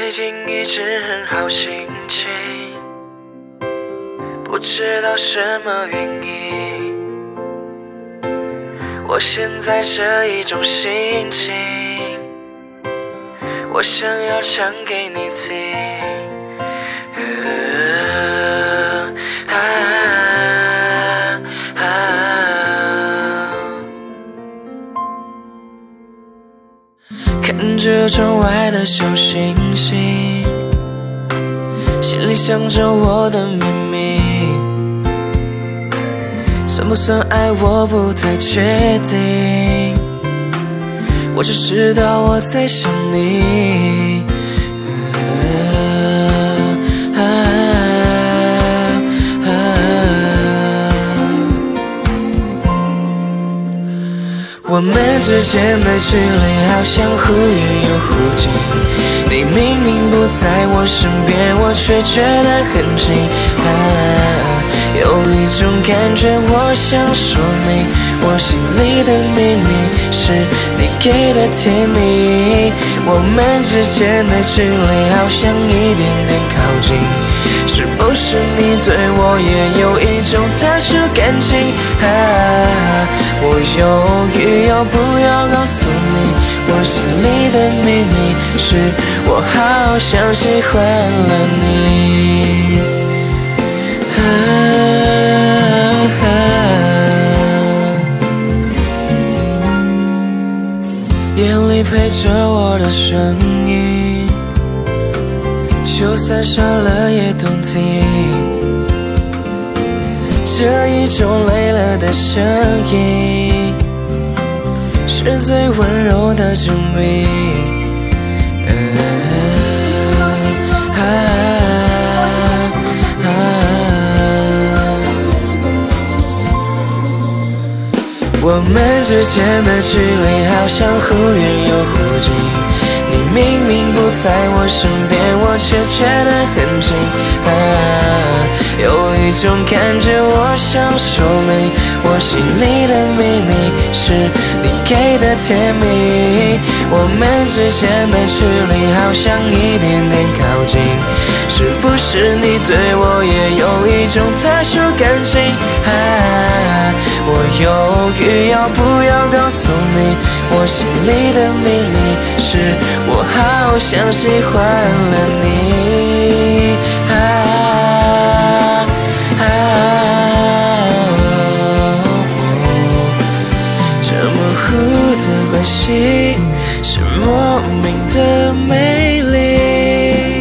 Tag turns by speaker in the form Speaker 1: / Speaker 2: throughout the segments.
Speaker 1: 最近一直很好心情，不知道什么原因，我现在这一种心情，我想要唱给你听。看着窗外的小星星，心里想着我的秘密，算不算爱我不太确定，我只知道我在想你。我们之间的距离好像忽远又忽近，你明明不在我身边，我却觉得很近。有一种感觉我想说明，我心里的秘密是你给的甜蜜。我们之间的距离好像一点点靠近，是不是你对我也有一种特殊感情？我犹豫要不要告诉你，我心里的秘密是我好像喜欢了你。夜里陪着我的声音，就算少了也动听，这一种累了的声音是最温柔的证明。我们之间的距离好像忽远又忽近，你明明不在我身边，我却觉得很近。有一种感觉我想说明，我心里的秘密是你给的甜蜜。我们之间的距离好像一点点靠近，是不是你对我也有一种特殊感情？我犹豫要不要告诉你，我心里的秘密是我好像喜欢了你。这模糊的关系是莫名的美丽，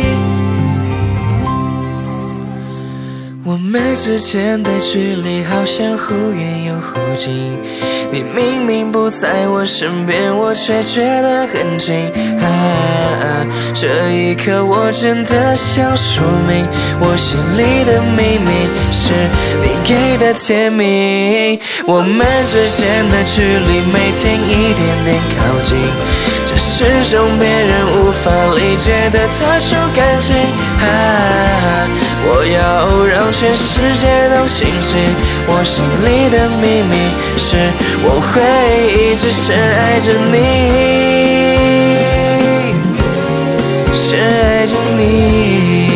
Speaker 1: 我们之间的距离好像忽远又忽近，你明明不在我身边，我却觉得很近。这一刻我真的想说明，我心里的秘密是你给的甜蜜。我们之间的距离每天一点点靠近，这是种别人无法理解的特殊感情。我要让全世界都清醒，我心里的秘密是我会一直深爱着你，深爱着你。